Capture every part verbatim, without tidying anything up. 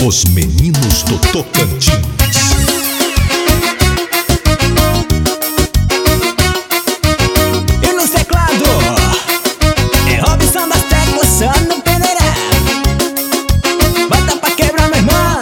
Os meninos do Tocantins. E no teclado é Robson das teclas, só no Peneira. Bota pra quebrar, meu irmão.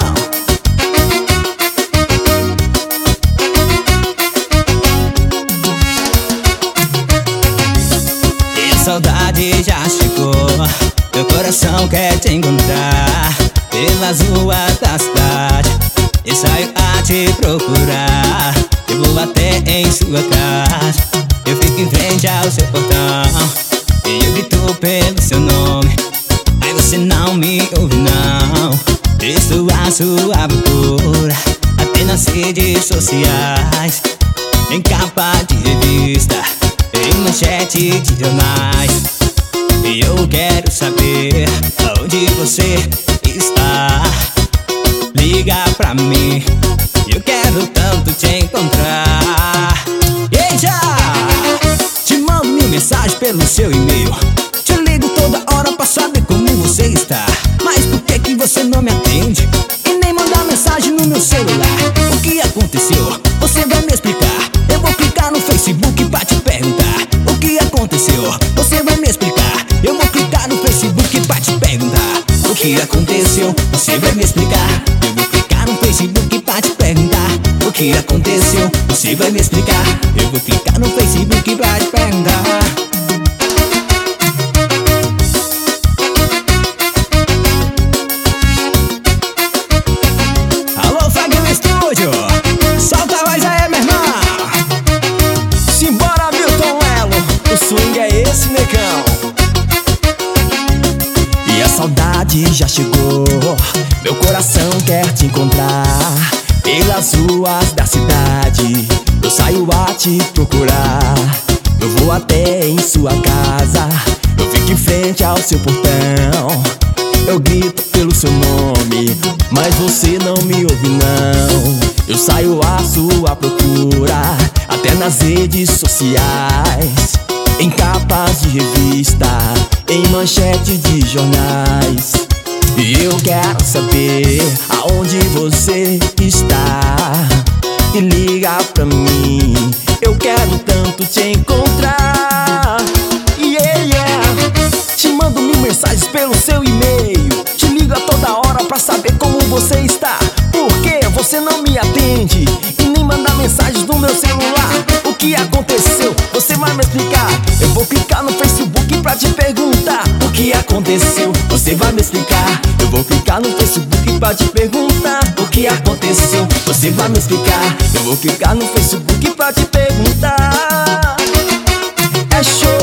E a saudade já chegou, meu coração quer te encontrar pelas ruas da cidade. Eu saio a te procurar, eu vou até em sua casa. Eu fico em frente ao seu portão e eu grito pelo seu nome, mas você não me ouve não. Estou à sua procura, até nas redes sociais, em capa de revista, em manchete de jornais. E eu quero saber aonde você está. Liga pra mim, eu quero tanto te encontrar. E já te mando mil mensagens pelo seu e-mail, te ligo toda hora pra saber como você está. Mas por que que você não me atende e nem manda mensagem no meu celular? O que aconteceu? Você vai me explicar. Eu vou clicar no Facebook pra te perguntar o que aconteceu. Você vai me explicar. Eu vou clicar no Facebook pra te perguntar o que aconteceu. Você vai me explicar. Eu vou clicar no Facebook pra te perguntar o que aconteceu. Você vai me explicar. Eu vou clicar no Facebook pra te perguntar. Alô, Fagner Estúdio, solta a voz aí, meu irmão. Simbora, Milton Lelo, o swing é esse, negão. E a saudade já chegou, meu coração quer te encontrar pelas ruas da cidade. Eu saio a te procurar, eu vou até em sua casa. Eu fico em frente ao seu portão, eu grito pelo seu nome, mas você não me ouve não. Eu saio à sua procura, até nas redes sociais, em capas de revista, em manchete de jornais. E eu quero saber aonde você está. E liga pra mim, eu quero tanto te encontrar. Yeah, yeah. Te mando mil mensagens pelo seu e-mail, te ligo a toda hora pra saber como você está. Por que você não me atende e nem manda mensagens no meu celular? O que aconteceu? Você vai me explicar. Eu vou clicar no Facebook pra te perguntar o que aconteceu. Você vai me explicar. Eu vou clicar no Facebook pra te perguntar o que aconteceu. Você vai me explicar. Eu vou clicar no Facebook pra te perguntar. É show.